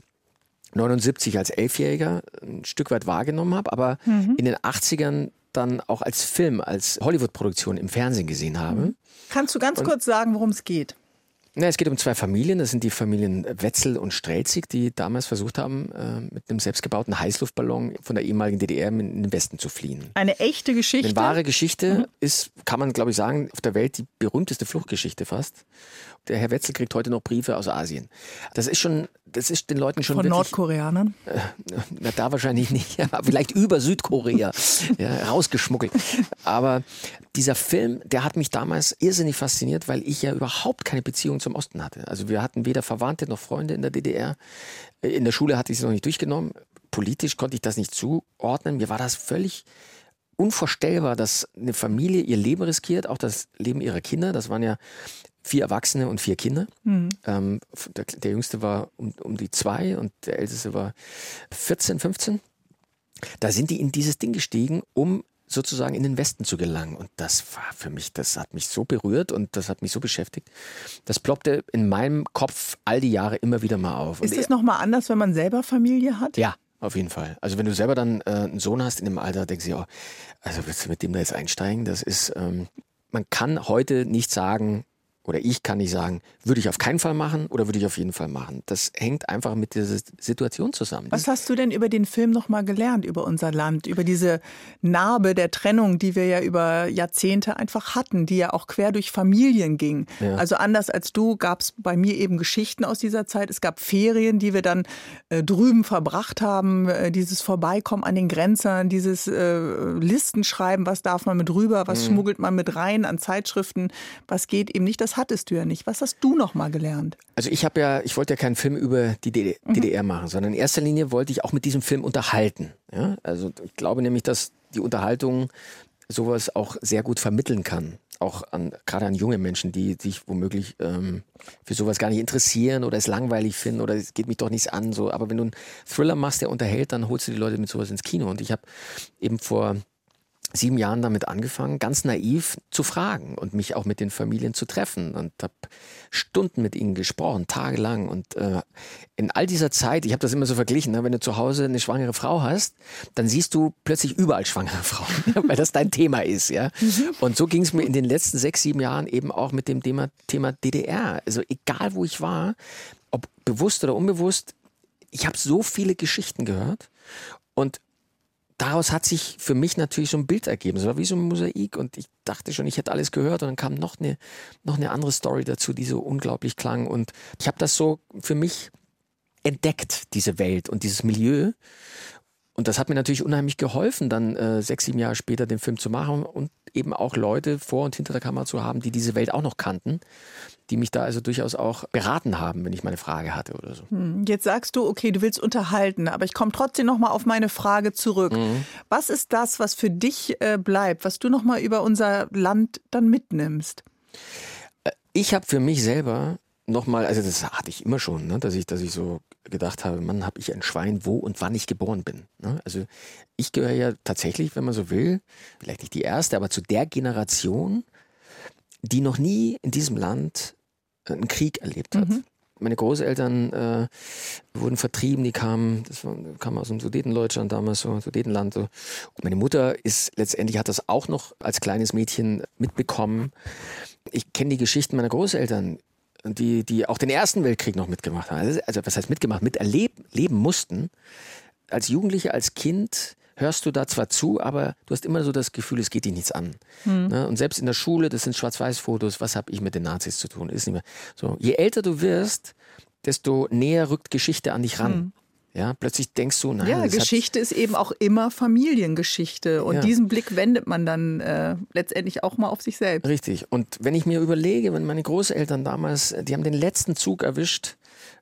79 als 11-Jähriger ein Stück weit wahrgenommen habe, aber in den 80ern dann auch als Film, als Hollywood-Produktion im Fernsehen gesehen habe. Kannst du ganz kurz sagen, worum es geht? Na, es geht um 2 Familien. Das sind die Familien Wetzel und Strelzig, die damals versucht haben, mit einem selbstgebauten Heißluftballon von der ehemaligen DDR in den Westen zu fliehen. Eine echte Geschichte? Eine wahre Geschichte ist, kann man glaube ich sagen, auf der Welt die berühmteste Fluchtgeschichte fast. Der Herr Wetzel kriegt heute noch Briefe aus Asien. Das ist den Leuten schon von wirklich... Nordkoreanern? Na, da wahrscheinlich nicht, aber vielleicht über Südkorea rausgeschmuggelt. Aber dieser Film, der hat mich damals irrsinnig fasziniert, weil ich ja überhaupt keine Beziehung zum Osten hatte. Also wir hatten weder Verwandte noch Freunde in der DDR. In der Schule hatte ich es noch nicht durchgenommen. Politisch konnte ich das nicht zuordnen. Mir war das völlig unvorstellbar, dass eine Familie ihr Leben riskiert, auch das Leben ihrer Kinder. Das waren ja 4 Erwachsene und 4 Kinder. Der Jüngste war um die 2 und der Älteste war 14, 15. Da sind die in dieses Ding gestiegen, um sozusagen in den Westen zu gelangen. Und das war für mich, das hat mich so berührt und das hat mich so beschäftigt. Das ploppte in meinem Kopf all die Jahre immer wieder mal auf. Ist es nochmal anders, wenn man selber Familie hat? Ja, auf jeden Fall. Also wenn du selber dann einen Sohn hast in dem Alter, denkst du, also willst du mit dem da jetzt einsteigen? Das ist, man kann heute nicht sagen, oder ich kann nicht sagen, würde ich auf keinen Fall machen oder würde ich auf jeden Fall machen. Das hängt einfach mit dieser Situation zusammen. Was hast du denn über den Film nochmal gelernt, über unser Land, über diese Narbe der Trennung, die wir ja über Jahrzehnte einfach hatten, die ja auch quer durch Familien ging? Ja. Also anders als du gab es bei mir eben Geschichten aus dieser Zeit. Es gab Ferien, die wir dann drüben verbracht haben, dieses Vorbeikommen an den Grenzern, dieses Listenschreiben, was darf man mit rüber, was schmuggelt man mit rein an Zeitschriften, was geht eben nicht. Das hattest du ja nicht. Was hast du noch mal gelernt? Also ich wollte ja keinen Film über die DDR machen, sondern in erster Linie wollte ich auch mit diesem Film unterhalten. Ja? Also ich glaube nämlich, dass die Unterhaltung sowas auch sehr gut vermitteln kann. Auch gerade an junge Menschen, die sich womöglich für sowas gar nicht interessieren oder es langweilig finden oder es geht mich doch nichts an. So. Aber wenn du einen Thriller machst, der unterhält, dann holst du die Leute mit sowas ins Kino. Und ich habe eben vor 7 Jahren damit angefangen, ganz naiv zu fragen und mich auch mit den Familien zu treffen und habe Stunden mit ihnen gesprochen, tagelang. Und in all dieser Zeit, ich habe das immer so verglichen, ne, wenn du zu Hause eine schwangere Frau hast, dann siehst du plötzlich überall schwangere Frauen, weil das dein Thema ist. Ja? Und so ging es mir in den letzten 6, 7 Jahren eben auch mit dem Thema DDR. Also egal, wo ich war, ob bewusst oder unbewusst, ich habe so viele Geschichten gehört und daraus hat sich für mich natürlich so ein Bild ergeben. Es war wie so ein Mosaik und ich dachte schon, ich hätte alles gehört und dann kam noch eine andere Story dazu, die so unglaublich klang und ich habe das so für mich entdeckt, diese Welt und dieses Milieu. Und das hat mir natürlich unheimlich geholfen, dann 6, 7 Jahre später den Film zu machen und eben auch Leute vor und hinter der Kamera zu haben, die diese Welt auch noch kannten, die mich da also durchaus auch beraten haben, wenn ich mal eine Frage hatte oder so. Jetzt sagst du, okay, du willst unterhalten, aber ich komme trotzdem noch mal auf meine Frage zurück. Was ist das, was für dich bleibt, was du noch mal über unser Land dann mitnimmst? Ich habe für mich selber nochmal, also das hatte ich immer schon, ne, dass ich so gedacht habe, Mann, habe ich ein Schwein, wo und wann ich geboren bin. Ne? Also ich gehöre ja tatsächlich, wenn man so will, vielleicht nicht die erste, aber zu der Generation, die noch nie in diesem Land einen Krieg erlebt hat. Meine Großeltern wurden vertrieben, die kamen aus dem Sudetendeutschland damals, so Sudetenland. So. Und meine Mutter hat das auch noch als kleines Mädchen mitbekommen. Ich kenne die Geschichten meiner Großeltern, die auch den Ersten Weltkrieg noch mitgemacht haben. Also was heißt mitgemacht? Leben mussten. Als Jugendliche, als Kind hörst du da zwar zu, aber du hast immer so das Gefühl, es geht dich nichts an. Ne? Und selbst in der Schule, das sind Schwarz-Weiß-Fotos, was habe ich mit den Nazis zu tun? Ist nicht mehr so. Je älter du wirst, desto näher rückt Geschichte an dich ran. Ja, plötzlich denkst du, ja, Geschichte ist eben auch immer Familiengeschichte und diesen Blick wendet man dann letztendlich auch mal auf sich selbst. Richtig. Und wenn ich mir überlege, wenn meine Großeltern damals, die haben den letzten Zug erwischt,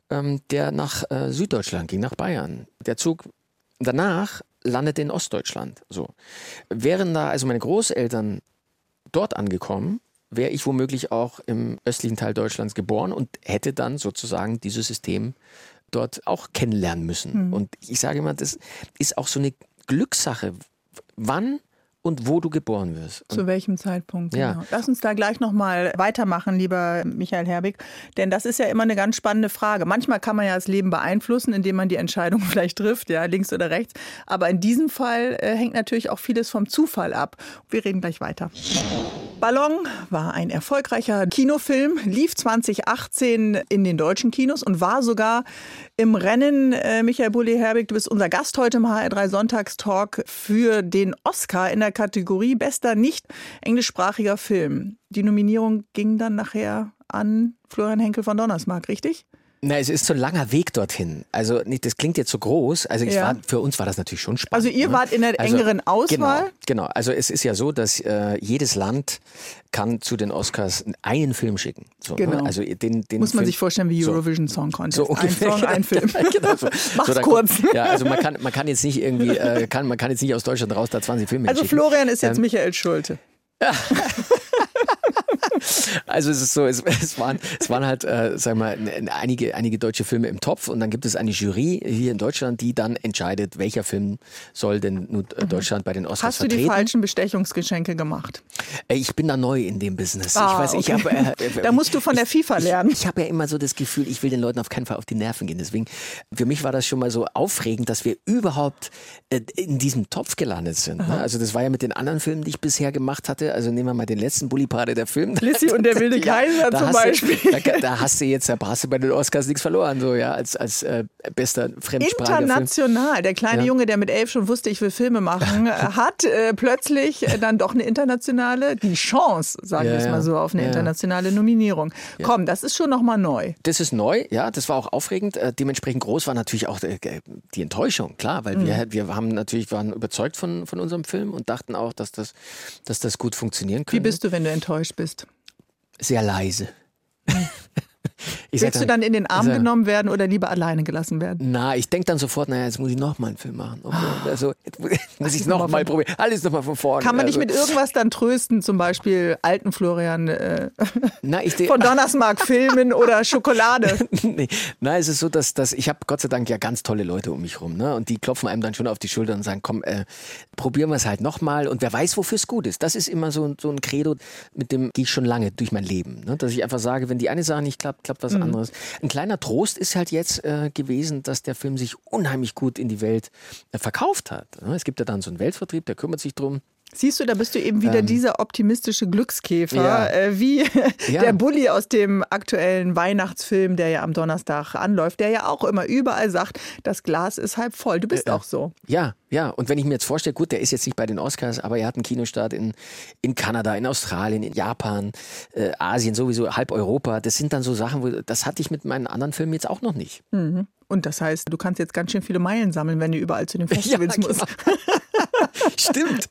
der nach Süddeutschland ging, nach Bayern. Der Zug danach landete in Ostdeutschland. So. Wären da also meine Großeltern dort angekommen, wäre ich womöglich auch im östlichen Teil Deutschlands geboren und hätte dann sozusagen dieses System dort auch kennenlernen müssen. Und ich sage immer, das ist auch so eine Glückssache, wann und wo du geboren wirst. Zu welchem Zeitpunkt, Ja. genau. Lass uns da gleich nochmal weitermachen, lieber Michael Herbig, denn das ist ja immer eine ganz spannende Frage. Manchmal kann man ja das Leben beeinflussen, indem man die Entscheidung vielleicht trifft, ja, links oder rechts, aber in diesem Fall hängt natürlich auch vieles vom Zufall ab. Wir reden gleich weiter. Ballon war ein erfolgreicher Kinofilm, lief 2018 in den deutschen Kinos und war sogar im Rennen. Michael Bulli-Herbig, du bist unser Gast heute im HR3 Sonntagstalk für den Oscar in der Kategorie bester nicht englischsprachiger Film. Die Nominierung ging dann nachher an Florian Henkel von Donnersmarck, richtig? Na, es ist so ein langer Weg dorthin. Also das klingt jetzt so groß. Also für uns war das natürlich schon spannend. Also ihr wart in der engeren Auswahl? Genau. Also es ist ja so, dass jedes Land kann zu den Oscars einen Film schicken. So, genau. Ne? Also den muss man Film, sich vorstellen wie Eurovision Song Contest. So ungefähr, ein Song, ein Film. Genau so. Mach's dann kurz. Ja, also man kann jetzt nicht irgendwie, man kann jetzt nicht aus Deutschland raus da 20 Filme Also hinschicken. Florian ist jetzt Michael Schulte. Also es ist so, es waren halt, sagen wir mal, einige deutsche Filme im Topf und dann gibt es eine Jury hier in Deutschland, die dann entscheidet, welcher Film soll denn nun Deutschland bei den Oscars vertreten. Hast du die falschen Bestechungsgeschenke gemacht? Ich bin da neu in dem Business. Da musst du von der FIFA lernen. Ich habe ja immer so das Gefühl, ich will den Leuten auf keinen Fall auf die Nerven gehen. Deswegen, für mich war das schon mal so aufregend, dass wir überhaupt in diesem Topf gelandet sind. Ne? Also das war ja mit den anderen Filmen, die ich bisher gemacht hatte. Also nehmen wir mal den letzten Bulli-Parade der Film. Lissy und der wilde Kaiser zum Beispiel. Da hast du bei den Oscars nichts verloren, so ja, als bester fremdsprachiger International. Film. Der kleine Junge, der mit 11 schon wusste, ich will Filme machen, hat plötzlich dann doch eine internationale, die Chance, sagen wir es mal so, auf eine internationale Nominierung. Ja. Komm, das ist schon nochmal neu. Das ist neu, ja, das war auch aufregend. Dementsprechend groß war natürlich auch die Enttäuschung, klar, weil wir waren überzeugt von unserem Film und dachten auch, dass das gut funktionieren könnte. Wie bist du, wenn du enttäuscht bist? Sehr leise. Willst du dann in den Arm genommen werden oder lieber alleine gelassen werden? Na, ich denke dann sofort, naja, jetzt muss ich nochmal einen Film machen. Okay. Also, jetzt muss ich es nochmal probieren. Alles nochmal von vorne. Kann man dich mit irgendwas dann trösten? Zum Beispiel alten Florian von Donnersmarck filmen oder Schokolade? Nein, es ist so, dass ich habe Gott sei Dank ja ganz tolle Leute um mich rum. Ne? Und die klopfen einem dann schon auf die Schulter und sagen, komm, probieren wir es halt nochmal. Und wer weiß, wofür es gut ist. Das ist immer so ein Credo, mit dem gehe ich schon lange durch mein Leben. Ne? Dass ich einfach sage, wenn die eine Sache nicht klappt, klappt was anderes. Ein kleiner Trost ist halt jetzt gewesen, dass der Film sich unheimlich gut in die Welt verkauft hat. Es gibt ja dann so einen Weltvertrieb, der kümmert sich drum. Siehst du, da bist du eben wieder dieser optimistische Glückskäfer, wie Ja. der Bulli aus dem aktuellen Weihnachtsfilm, der ja am Donnerstag anläuft, der ja auch immer überall sagt, das Glas ist halb voll. Du bist auch so. Ja. Und wenn ich mir jetzt vorstelle, gut, der ist jetzt nicht bei den Oscars, aber er hat einen Kinostart in Kanada, in Australien, in Japan, Asien, sowieso halb Europa. Das sind dann so Sachen, das hatte ich mit meinen anderen Filmen jetzt auch noch nicht. Und das heißt, du kannst jetzt ganz schön viele Meilen sammeln, wenn du überall zu den Festivals musst. Stimmt.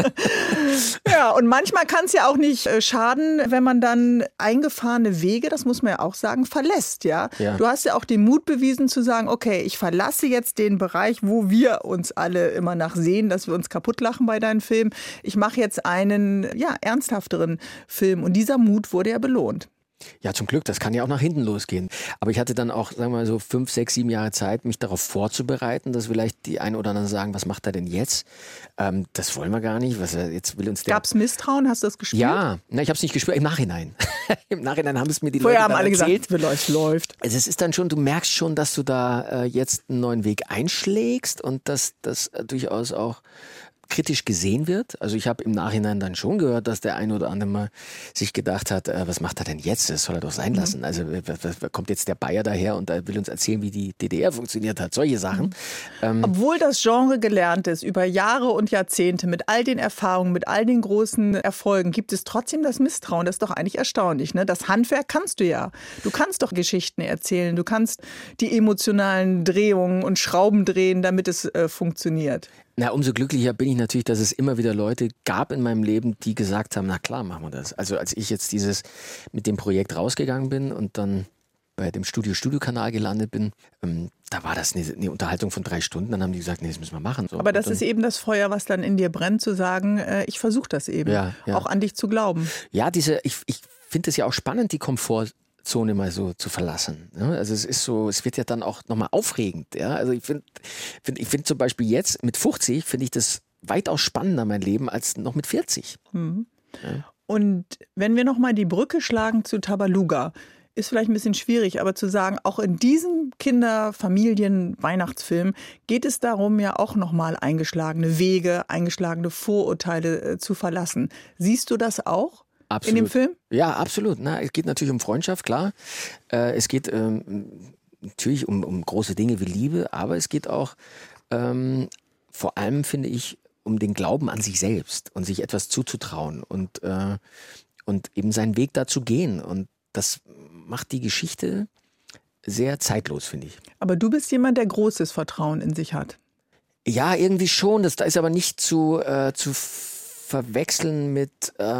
Ja, und manchmal kann es ja auch nicht schaden, wenn man dann eingefahrene Wege, das muss man ja auch sagen, verlässt. Ja? Du hast ja auch den Mut bewiesen zu sagen, okay, ich verlasse jetzt den Bereich, wo wir uns alle immer nach sehen, dass wir uns kaputt lachen bei deinen Filmen. Ich mache jetzt einen ernsthafteren Film und dieser Mut wurde ja belohnt. Ja, zum Glück, das kann ja auch nach hinten losgehen. Aber ich hatte dann auch, sagen wir mal so 5, 6, 7 Jahre Zeit, mich darauf vorzubereiten, dass vielleicht die einen oder anderen sagen, was macht er denn jetzt? Das wollen wir gar nicht. Jetzt will uns der... Gab es Misstrauen? Hast du das gespürt? Ja, ich habe es nicht gespürt, im Nachhinein. Im Nachhinein haben es mir die Vorher Leute haben alle erzählt. gesagt, es läuft. Also es ist dann schon, du merkst schon, dass du da jetzt einen neuen Weg einschlägst und dass das durchaus auch kritisch gesehen wird. Also ich habe im Nachhinein dann schon gehört, dass der eine oder andere mal sich gedacht hat, was macht er denn jetzt? Das soll er doch sein lassen. Also kommt jetzt der Bayer daher und will uns erzählen, wie die DDR funktioniert hat. Solche Sachen. Obwohl das Genre gelernt ist, über Jahre und Jahrzehnte, mit all den Erfahrungen, mit all den großen Erfolgen, gibt es trotzdem das Misstrauen. Das ist doch eigentlich erstaunlich. Ne? Das Handwerk kannst du ja. Du kannst doch Geschichten erzählen. Du kannst die emotionalen Drehungen und Schrauben drehen, damit es funktioniert. Na, umso glücklicher bin ich natürlich, dass es immer wieder Leute gab in meinem Leben, die gesagt haben, na klar, machen wir das. Also als ich jetzt mit dem Projekt rausgegangen bin und dann bei dem Studio-Kanal gelandet bin, da war das eine Unterhaltung von 3 Stunden. Dann haben die gesagt, nee, das müssen wir machen. So. Aber das ist eben das Feuer, was dann in dir brennt, zu sagen, ich versuche das eben. Ja. Auch an dich zu glauben. Ja, ich finde es ja auch spannend, die Komfortzone mal so zu verlassen. Also es wird ja dann auch nochmal aufregend. Ja? Also ich finde zum Beispiel jetzt mit 50 finde ich das weitaus spannender, mein Leben, als noch mit 40. Mhm. Ja. Und wenn wir nochmal die Brücke schlagen zu Tabaluga, ist vielleicht ein bisschen schwierig, aber zu sagen, auch in diesem Kinder-Familien-Weihnachtsfilm geht es darum, ja auch nochmal eingeschlagene Wege, eingeschlagene Vorurteile zu verlassen. Siehst du das auch? Absolut. In dem Film? Ja, absolut. Es geht natürlich um Freundschaft, klar. Es geht natürlich um große Dinge wie Liebe, aber es geht auch vor allem, finde ich, um den Glauben an sich selbst und sich etwas zuzutrauen und eben seinen Weg da zu gehen. Und das macht die Geschichte sehr zeitlos, finde ich. Aber du bist jemand, der großes Vertrauen in sich hat. Ja, irgendwie schon. Das ist aber nicht zu verwechseln mit...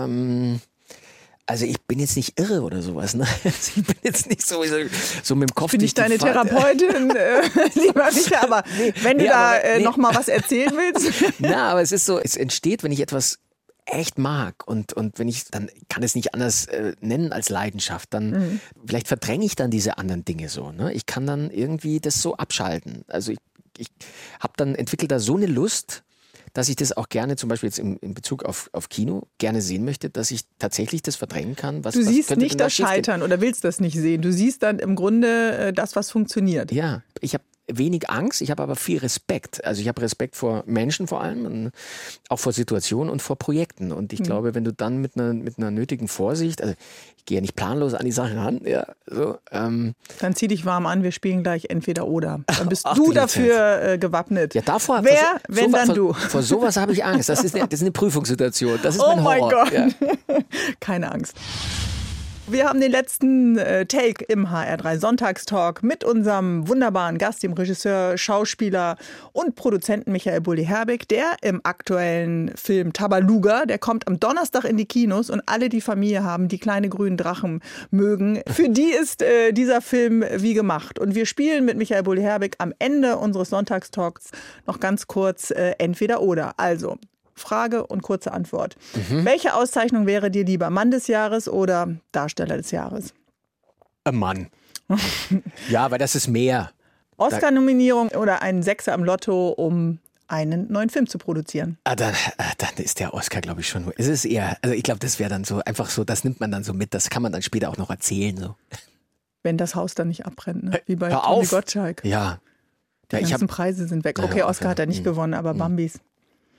Also ich bin jetzt nicht irre oder sowas. Ne? Also ich bin jetzt nicht so mit dem Kopf. Bin ich deine Therapeutin, lieber Micha, aber wenn du noch mal was erzählen willst. Na, aber es ist so, es entsteht, wenn ich etwas echt mag und wenn ich, dann kann es nicht anders nennen als Leidenschaft, dann vielleicht verdränge ich dann diese anderen Dinge so. Ne? Ich kann dann irgendwie das so abschalten. Also ich habe dann entwickelt da so eine Lust, dass ich das auch gerne, zum Beispiel jetzt in Bezug auf Kino, gerne sehen möchte, dass ich tatsächlich das verdrängen kann. Du siehst nicht das Scheitern oder willst das nicht sehen. Du siehst dann im Grunde das, was funktioniert. Ja, ich habe wenig Angst, ich habe aber viel Respekt. Also ich habe Respekt vor Menschen vor allem, und auch vor Situationen und vor Projekten. Und ich glaube, wenn du dann mit einer nötigen Vorsicht, also ich gehe ja nicht planlos an die Sache ran, ja, so, dann zieh dich warm an, wir spielen gleich entweder oder. Dann bist du dafür gewappnet. Ja, davor. Wer, wenn dann du? Vor sowas habe ich Angst. Das ist eine Prüfungssituation. Das ist mein Horror. Oh mein Gott. Ja. Keine Angst. Wir haben den letzten Take im HR3 Sonntagstalk mit unserem wunderbaren Gast, dem Regisseur, Schauspieler und Produzenten Michael Bulli-Herbig, der im aktuellen Film Tabaluga, der kommt am Donnerstag in die Kinos und alle, die Familie haben, die kleine grünen Drachen mögen, für die ist dieser Film wie gemacht. Und wir spielen mit Michael Bulli-Herbig am Ende unseres Sonntagstalks noch ganz kurz entweder oder. Also Frage und kurze Antwort. Welche Auszeichnung wäre dir lieber? Mann des Jahres oder Darsteller des Jahres? Mann. Ja, weil das ist mehr. Oscar-Nominierung oder einen Sechser am Lotto, um einen neuen Film zu produzieren? Dann ist der Oscar, glaube ich, schon. Es ist eher, also ich glaube, das wäre dann so, einfach so, das nimmt man dann so mit, das kann man dann später auch noch erzählen. So. Wenn das Haus dann nicht abbrennt, ne? Wie bei Hör Tommy auf. Gottschalk. Ja. Die ganzen Preise sind weg. Okay, Oscar hat er nicht gewonnen, aber Bambis.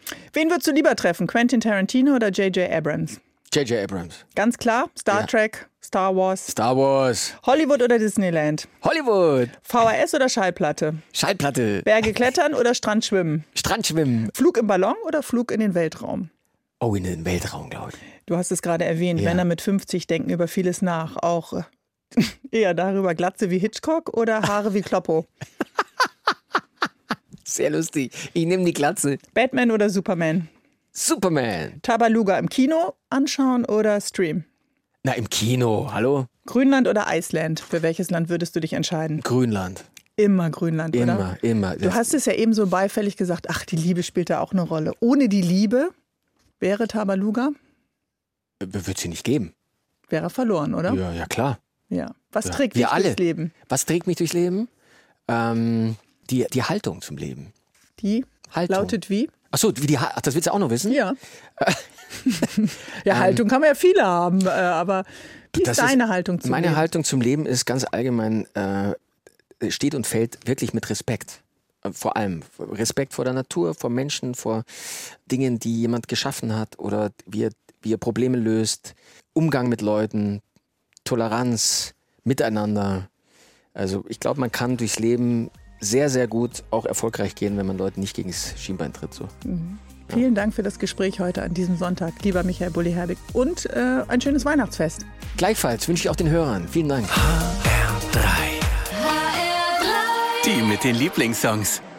Wen würdest du lieber treffen? Quentin Tarantino oder J.J. Abrams? J.J. Abrams. Ganz klar, Star Trek, Star Wars. Star Wars. Hollywood oder Disneyland? Hollywood. VHS oder Schallplatte? Schallplatte. Berge klettern oder Strand schwimmen? Strandschwimmen. Flug im Ballon oder Flug in den Weltraum? Oh, in den Weltraum, glaube ich. Du hast es gerade erwähnt, Ja. Männer mit 50 denken über vieles nach. Auch eher darüber, Glatze wie Hitchcock oder Haare wie Kloppo? Sehr lustig. Ich nehme die Glatze. Batman oder Superman? Superman. Tabaluga im Kino anschauen oder Stream? Na, im Kino. Hallo? Grönland oder Island? Für welches Land würdest du dich entscheiden? Grönland. Immer Grönland, oder? Immer. Du hast es ja eben so beifällig gesagt, ach, die Liebe spielt da auch eine Rolle. Ohne die Liebe wäre Tabaluga, Wird sie nicht geben. wäre verloren, oder? Ja, klar. Ja. Was Ja. trägt Wir dich alle. durchs Leben? Was trägt mich durchs Leben? Die Haltung zum Leben. Die Haltung. lautet wie? Achso, das willst du auch noch wissen? Ja. Ja, Haltung kann man ja viele haben, aber wie ist deine Haltung zum Meine Leben? Haltung zum Leben ist ganz allgemein, steht und fällt wirklich mit Respekt. Vor allem Respekt vor der Natur, vor Menschen, vor Dingen, die jemand geschaffen hat oder wie er Probleme löst, Umgang mit Leuten, Toleranz, Miteinander. Also ich glaube, man kann durchs Leben sehr, sehr gut auch erfolgreich gehen, wenn man Leuten nicht gegen das Schienbein tritt. So. Vielen Dank für das Gespräch heute an diesem Sonntag, lieber Michael Bulli-Herbig. Und ein schönes Weihnachtsfest. Gleichfalls wünsche ich auch den Hörern. Vielen Dank. Die mit den Lieblingssongs.